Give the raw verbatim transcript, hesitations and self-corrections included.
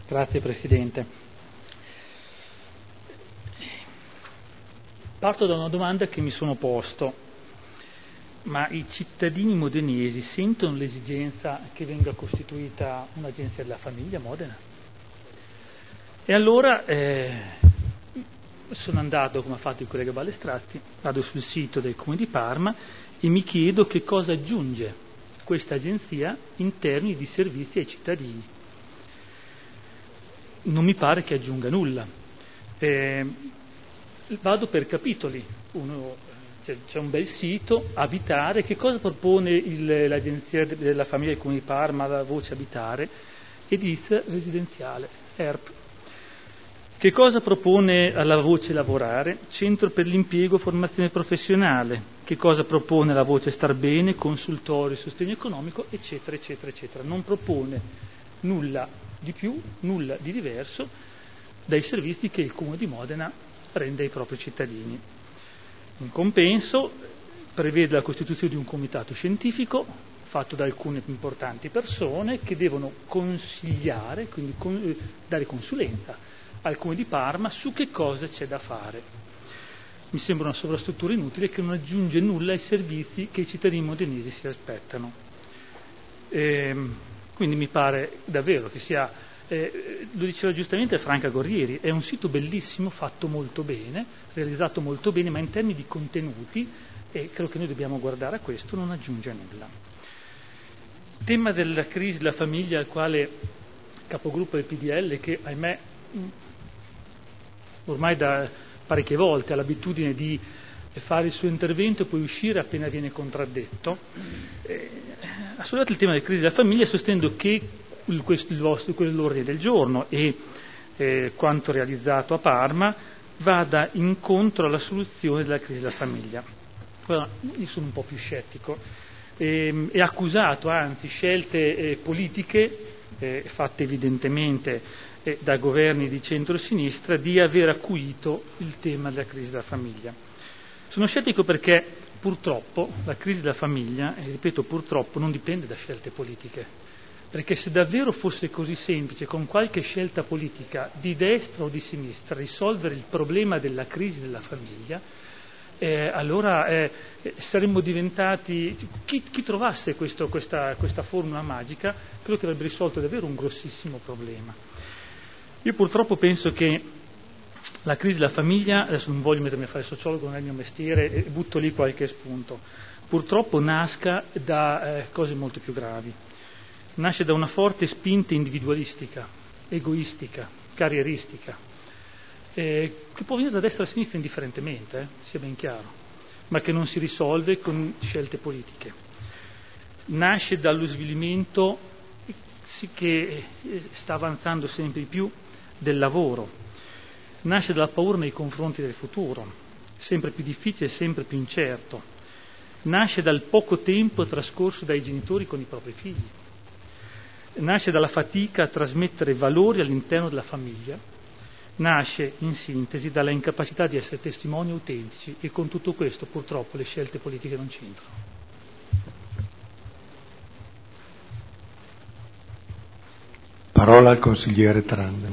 Grazie Presidente. Parto da una domanda che mi sono posto: ma i cittadini modenesi sentono l'esigenza che venga costituita un'agenzia della famiglia a Modena? E allora eh, sono andato, come ha fatto il collega Ballestratti, vado sul sito del Comune di Parma e mi chiedo che cosa aggiunge questa agenzia in termini di servizi ai cittadini. Non mi pare che aggiunga nulla. Eh, vado per capitoli. Uno, c'è, c'è un bel sito, Abitare. Che cosa propone il, l'agenzia della famiglia del Comune di Parma, la voce Abitare? Edilizia residenziale, E R P. Che cosa propone alla voce Lavorare? Centro per l'impiego, formazione professionale. Che cosa propone la voce Star Bene, consultorio, sostegno economico, eccetera, eccetera, eccetera. Non propone nulla di più, nulla di diverso dai servizi che il Comune di Modena rende ai propri cittadini. In compenso prevede la costituzione di un comitato scientifico fatto da alcune importanti persone che devono consigliare, quindi con, dare consulenza al Comune di Parma su che cosa c'è da fare. Mi sembra una sovrastruttura inutile che non aggiunge nulla ai servizi che i cittadini modenesi si aspettano. E, quindi mi pare davvero che sia, eh, lo diceva giustamente Franca Gorrieri, è un sito bellissimo, fatto molto bene, realizzato molto bene, ma in termini di contenuti, e credo che noi dobbiamo guardare a questo, non aggiunge nulla. Il tema della crisi della famiglia, al quale capogruppo del P D L, che ahimè ormai da parecchie volte ha l'abitudine di fare il suo intervento e poi uscire appena viene contraddetto, eh, ha sollevato il tema della crisi della famiglia sostenendo che il, questo, il vostro, quell'ordine del giorno e eh, quanto realizzato a Parma vada incontro alla soluzione della crisi della famiglia. Allora, io sono un po' più scettico e, e accusato anzi scelte eh, politiche eh, fatte evidentemente eh, da governi di centro-sinistra di aver acuito il tema della crisi della famiglia. Sono scettico perché purtroppo la crisi della famiglia, e ripeto purtroppo, non dipende da scelte politiche, perché se davvero fosse così semplice con qualche scelta politica di destra o di sinistra risolvere il problema della crisi della famiglia, eh, allora eh, saremmo diventati, chi, chi trovasse questo, questa, questa formula magica credo che avrebbe risolto davvero un grossissimo problema. Io purtroppo penso che la crisi della famiglia, adesso non voglio mettermi a fare sociologo, non è il mio mestiere, e butto lì qualche spunto, purtroppo nasca da eh, cose molto più gravi. Nasce da una forte spinta individualistica, egoistica, carrieristica, eh, che può venire da destra a sinistra indifferentemente, eh, sia ben chiaro, ma che non si risolve con scelte politiche. Nasce dallo svilimento che sta avanzando sempre di più del lavoro. Nasce dalla paura nei confronti del futuro, sempre più difficile e sempre più incerto. Nasce dal poco tempo trascorso dai genitori con i propri figli. Nasce dalla fatica a trasmettere valori all'interno della famiglia. Nasce, in sintesi, dalla incapacità di essere testimoni autentici, e con tutto questo purtroppo le scelte politiche non c'entrano. Parola al consigliere Tranda.